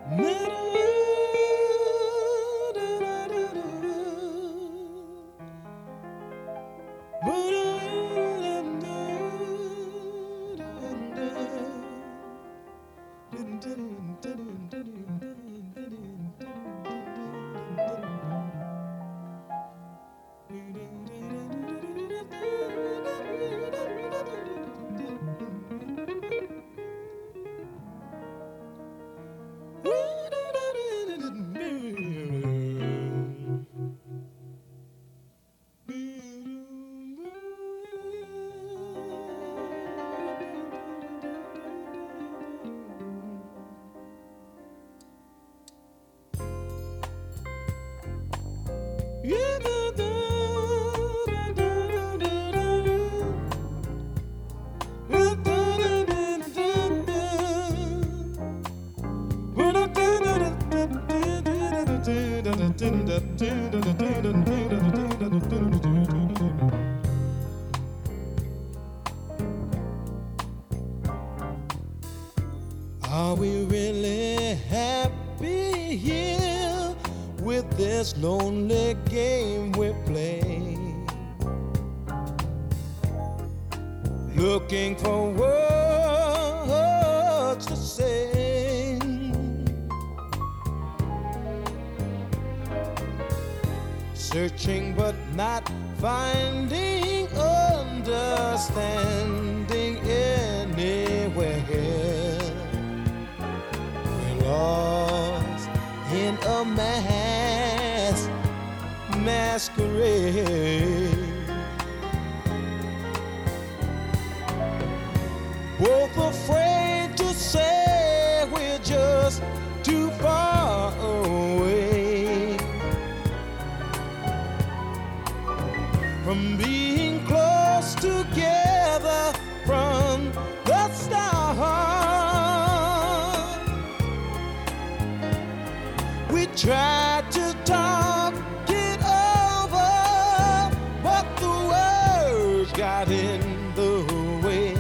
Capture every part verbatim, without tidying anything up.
Are we really happy here with this lonely game we play? Looking for words to say, searching but not finding understanding anywhere. We're lost in a mass masquerade, both afraid to say we're just too far away from being close together from the start. We tried to talk it over, but the words got in the way.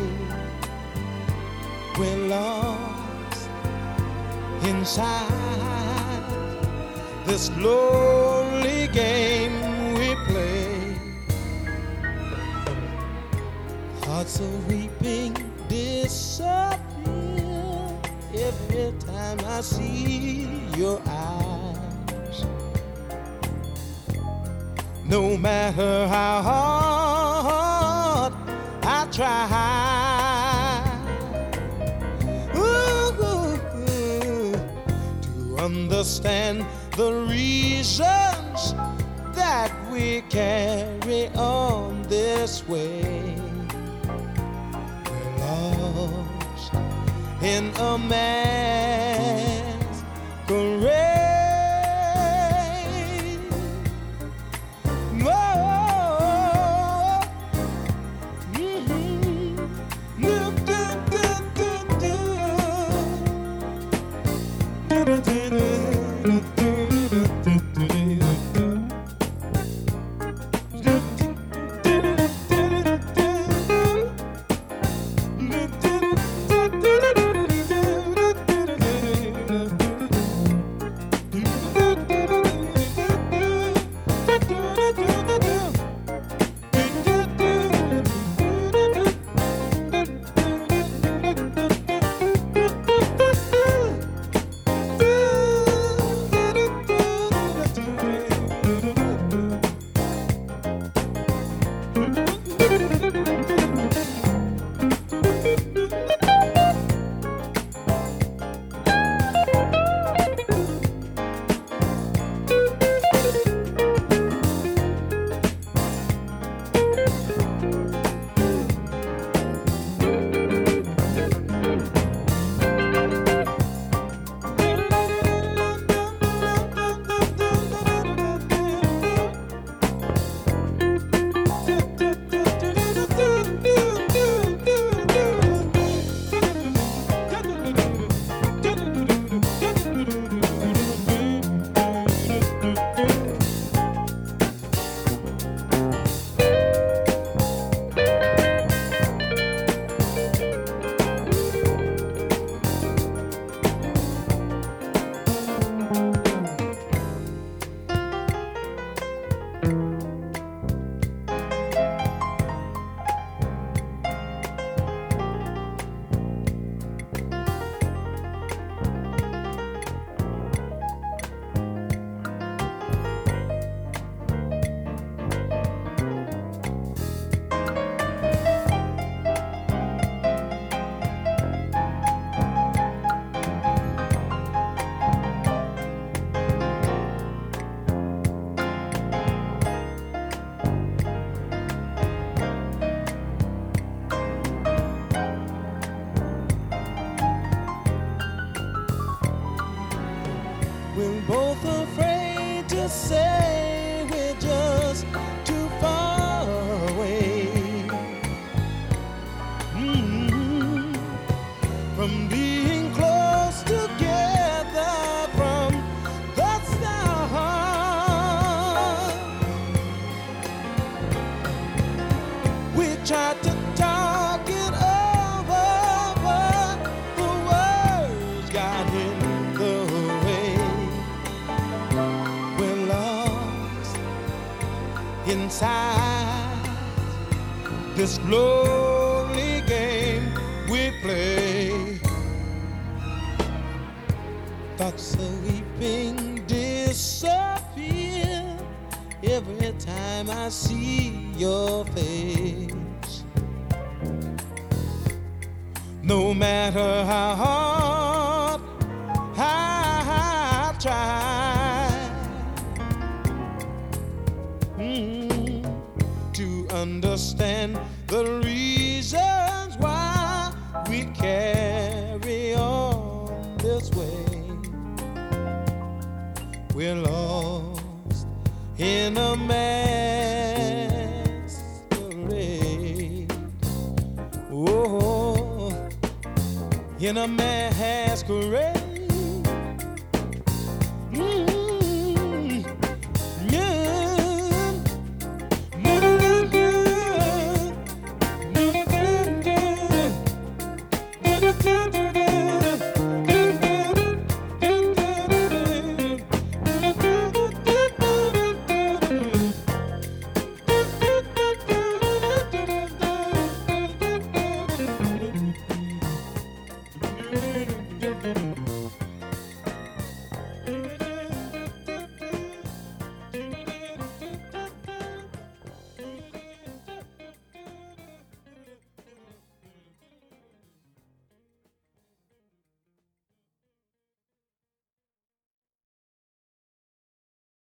We're lost inside this lonely game we play. Hearts are weeping disappear every time I see your eyes. No matter how hard I try to understand the reasons that we carry on this way. We're lost in a masquerade. Whoa. Mm-hmm. Do, do, do, do, do. Do, do, do, do, do, do, do, do. Do, do, do, do, do. We're both afraid to say we're just too far away mm, from being close together from the start. We tried to talk it over, but the words got in the way. We're lost inside this lonely game we play. Thoughts of weeping disappear every time I see your face. No matter how hard I try mm, to understand the reasons why we carry on this way, we're lost in a masquerade. Oh, in a masquerade. Mm, yeah. Thank you.